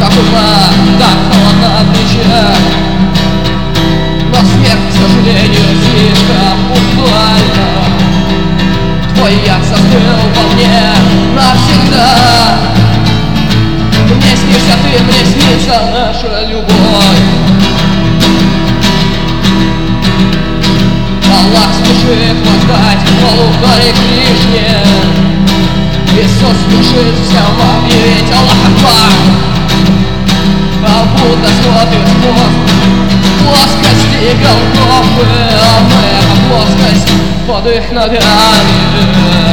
ума, так холодно в плечах. Но смерть, к сожалению, слишком пунктуальна. Твой яд застыл во мне навсегда. Мне снишься ты, мне снится наша любовь. Аллах спешит воздать хвалу горе Кришне. Иисус спешит всем объявить Аллах Акбар. А Будда смотрит в плоскости Голгофы, а мы плоскость под их ногами.